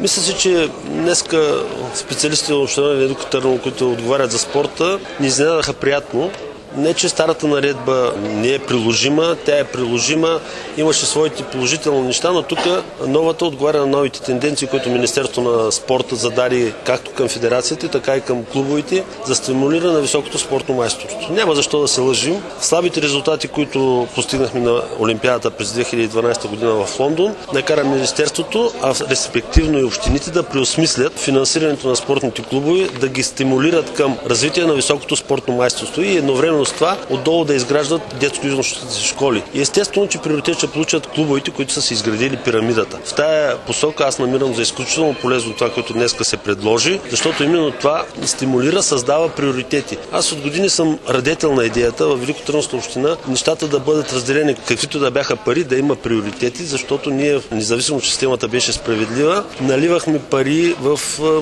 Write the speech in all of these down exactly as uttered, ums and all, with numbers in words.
Мисля си, че днеска специалистите на община Велико Търново, които отговарят за спорта, ни изненадаха приятно. Не, че старата наредба не е приложима, тя е приложима, имаше своите положителни неща, но тук новата отговаря на новите тенденции, които Министерството на спорта зададе както към федерациите, така и към клубовете за стимулиране на високото спортно майсторство. Няма защо да се лъжим. Слабите резултати, които постигнахме на Олимпиадата през две хиляди и дванадесета година в Лондон, накара Министерството, а респективно и общините да преосмислят финансирането на спортните клубове, да ги стимулират към развитие на високото спортно майсторство и едновременно с това отдолу да изграждат детско-юношеските школи. И естествено, че приоритет ще получат клубовете, които са се изградили пирамидата. В тая посока аз намирам за изключително полезно това, което днеска се предложи, защото именно това стимулира, създава приоритети. Аз от години съм радетел на идеята във Великотърновска община нещата да бъдат разделени, каквито да бяха пари, да има приоритети, защото ние, независимо че системата беше справедлива, наливахме пари в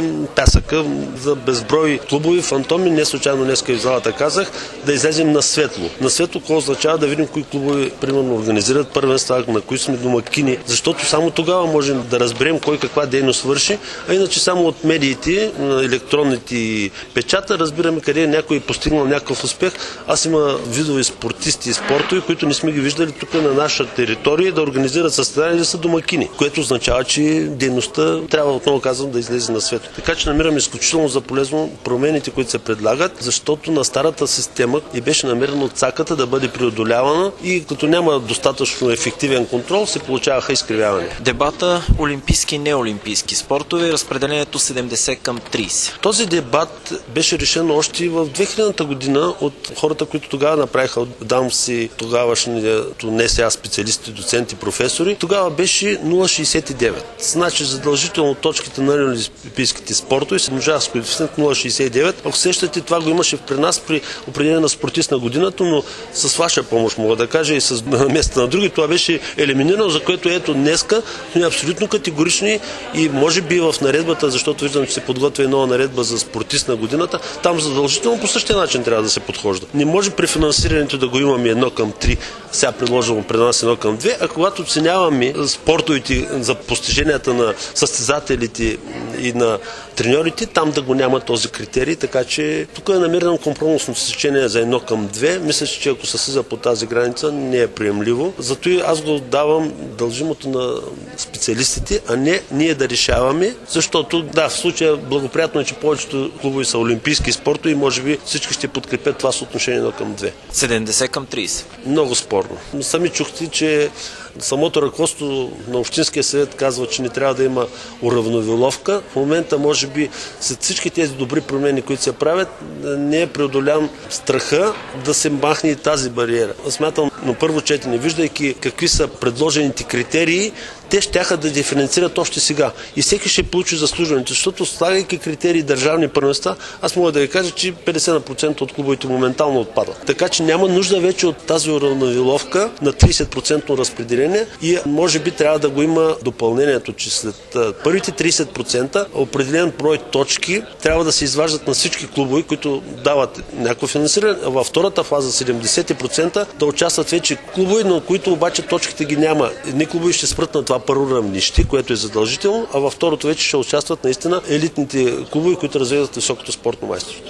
пясъка за безброй клубови, фантоми. Не случайно днеска и в залата казах, да излезем на светло. На светло, какво означава да видим кои клубове, примерно, организират първенства, на кои сме домакини, защото само тогава можем да разберем кой каква дейност върши, а иначе само от медиите, електронните печата, разбираме къде някой е постигнал някакъв успех. Аз има видове спортисти и спортове, които не сме ги виждали тук на наша територия да организират състезания и да са домакини, което означава, че дейността трябва, отново казвам, да излезе на светло. Така че намирам изключително за полезно промените, които се предлагат, защото на старата система и беше намерено цаката да бъде преодолявана и като няма достатъчно ефективен контрол, се получаваха изкривявания. Дебата олимпийски и неолимпийски спортове, разпределението седемдесет към тридесет. Този дебат беше решен още в две хилядната година от хората, които тогава направиха, дам си тогавашното не сега специалисти, доценти, професори. Тогава беше нула цяло шейсет и девет. Значи задължително точките на олимпийските спортове се множава с коефициент нула цяло шейсет и девет. Ако сещате, това го имаше при нас при определение на спортист на годината, но с ваша помощ мога да кажа и с места на други, това беше елиминирано, за което ето днеска сме абсолютно категорични и може би в наредбата, защото виждам, че се подготвя нова наредба за спортист на годината, там задължително по същия начин трябва да се подхожда. Не може при финансирането да го имаме едно към три, сега предложено пред нас едно към две, а когато оценяваме спортовете за постиженията на състезателите и на треньорите, там да го няма този критерий, така че тук е намерено компромисно сечение за едно към две. Мисля, че ако се слиза по тази граница, не е приемливо. Зато и аз го давам дължимото на специалистите, а не ние да решаваме, защото да, в случая благоприятно е, че повечето клубове са олимпийски спортове и може би всички ще подкрепят това съотношение едно към две. седемдесет към тридесет. Много спорно. Сами чухте, че самото ръководство на Общинския съвет казва, че не трябва да има уравновиловка. В момента, може би, след всички тези добри промени, които се правят, не е преодолян страха да се махне и тази бариера. Смятам, на първо четене, виждайки какви са предложените критерии, те щяха да диференцират още сега. И всеки ще получи заслужените, защото слагайки критерии държавни първенства, аз мога да ви кажа, че петдесет процента от клубовете моментално отпадат. Така че няма нужда вече от тази уравновиловка на тридесет процента разпределение и може би трябва да го има допълнението, че след първите тридесет процента определен брой точки трябва да се изваждат на всички клубове, които дават някакво финансиране, а във втората фаза седемдесет процента да участват вече клубове, но които обаче точките ги няма. Едни клубове ще спрат на това първо равнище, което е задължително, а във второто вече ще участват наистина елитните клубове, които развиват високото спортно майсторство.